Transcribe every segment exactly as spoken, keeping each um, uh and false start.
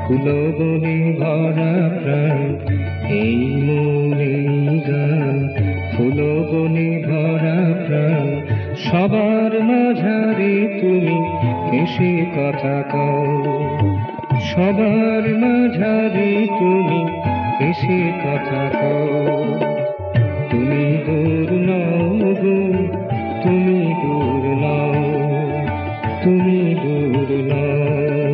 ফুলো বনে ভরা প্রাণ এই মনে গান, ফুলো বনে ভরা প্রাণ সবার মাঝারে তুমি এসে কথা কও, সবার মাঝারে তুমি এসে কথা কও। তুমি দূর নও গো, তুমি দূর নও, তুমি দূর নও,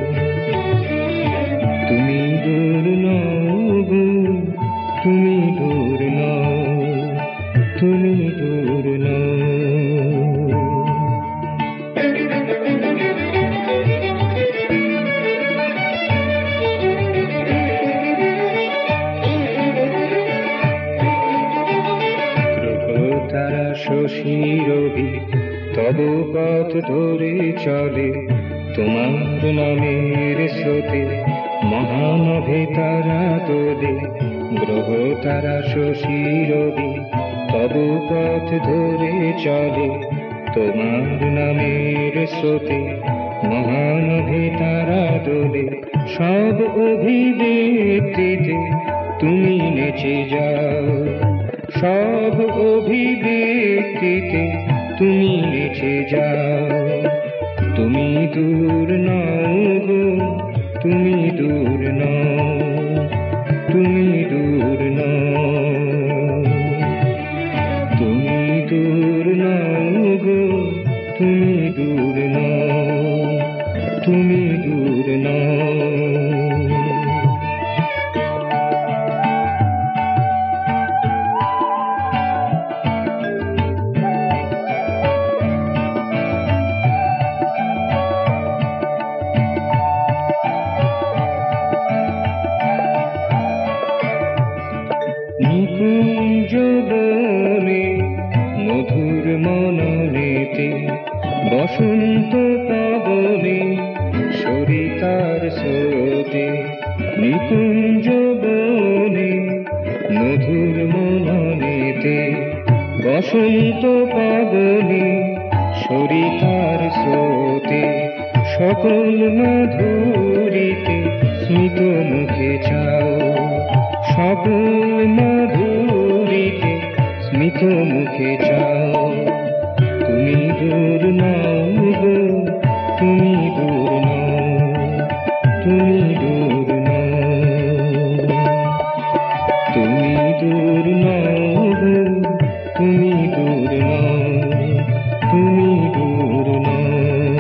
তুমি দূর নও গো, তুমি দূর নও, তুমি দূর নও। তারা শশী রবি তব পথ ধরে চলে, তোমার নামের স্রোতে মহানভে তারা তোলে। গ্রহ তারা শশী রবি তব পথ ধরে চলে, তোমার নামের স্রোতে মহানভে তারা তোলে। সব অভিব্যক্তিতে তুমি নেচে যাও, সব অভিব্যক্তিতে তুমি নেচে যাও। তুমি দূর নও গো, তুমি দূর নও, তুমি দূর নও, তুমি দূর নও গো, তুমি দূর নও, তুমি দূর নও। নিকুঞ্জ বনে মধুর মননেতে, বসন্ত পাবনে সরিতার স্রোতে। নিকুঞ্জ বনে মধুর মননেতে, বসন্ত পাবনে সরিতার স্রোতে। সকল মাধুরীতে স্মিত মুখে চাও, সকল মাধুরীতে স্মিত মুখে চাও। তুমি দূর নও গো, তুমি দূর নও, তুমি দূর নও, তুমি দূর নও গো, তুমি দূর নও, তুমি দূর নও।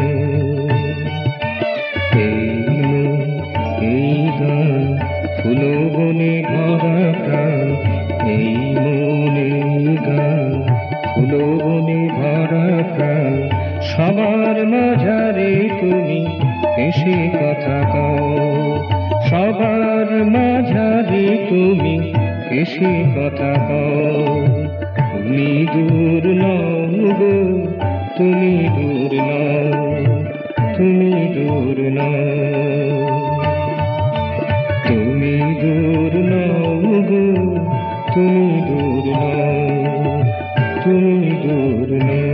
এই মন এই গান ফুলো বনে ভরা প্রাণ, এই মনে গান ফুলো বনে ভরা প্রাণ সবার মাঝারে তুমি এসে কথা কও, সবার মাঝারে তুমি এসে কথা কও। তুমি দূর নও গো, তুমি দূর নও, তুমি দূর নও, তুমি দূর নও গো, তুমি দূর নও, তুমি দূর নও।